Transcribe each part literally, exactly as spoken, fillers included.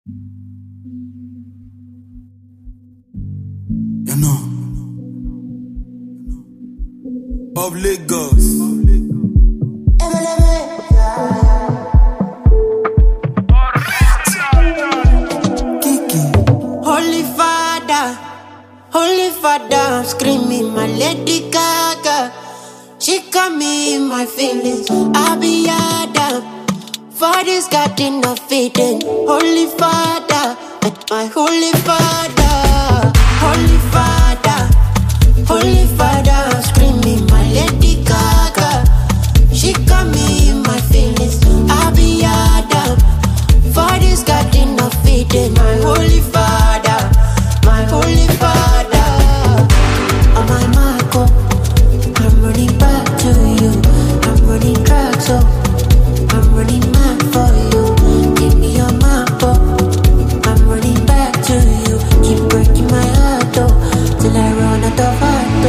You know, of Lagos. Kiki. Holy Father, Holy Father, I'm screaming my Lady Gaga. She got me in my feelings. I be Adam. Father's got enough feeding. Holy Father, my Holy Father, Holy Father, Holy Father, I'm screaming my Lady Gaga. She got me in my feelings. I be Adam. Father's got enough feeding. My Holy Father, my Holy Father. On my Marco, I'm running back to you. I'm running track, so I'm running mad for you. Give me your map, oh. I'm running back to you. Keep breaking my heart, oh, till I run out of heart,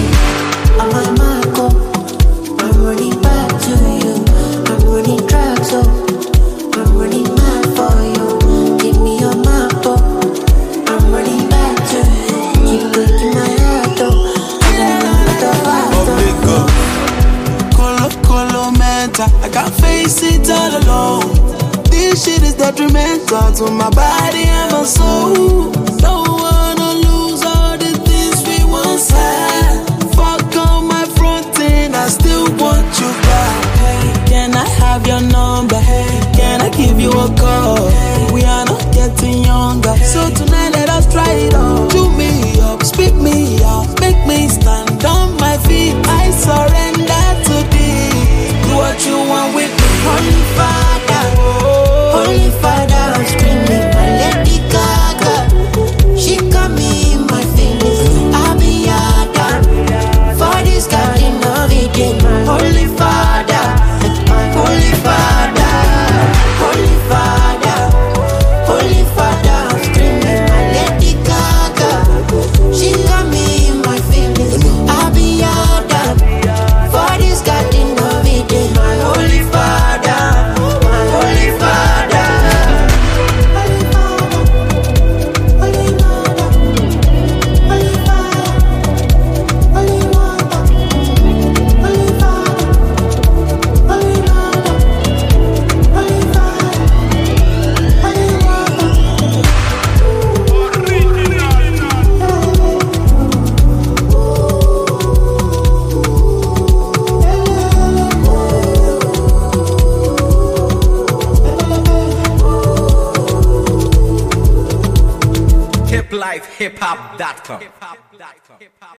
oh. On my Marco, I'm running back to you. I'm running track, so I'm running mad for you. Give me your map, oh. I'm running back to you. Keep breaking my heart, oh, till I run out of heart, oh. Colo, colo, mental. I can't face it all alone. This shit is detrimental to my body and my soul. Don't wanna lose all the things we once had. Fuck on my front end, I still want you back. Hey, can I have your number? Hey, can I give you a call? Hey, we are not getting younger, so tonight let us try it on. Chew me up, spit me out, make me stand on my feet. I surrender to thee. Do what you want with me. Holy Father, Holy Father, I'm screaming my Lady Gaga. She got me in my feelings. I be Adam. Father's got enough eating. My Holy Father, my Holy Father, Holy Father, Holy Father, I'm screaming my Lady Gaga. She got me in my feelings. I be Adam. Father's got enough eating. My Holy Father, my Holy Father. Holy Father, Holy Father, Holy Father, Holy Father, Holy Father, Holy Father, Holy hip life hip hop dot com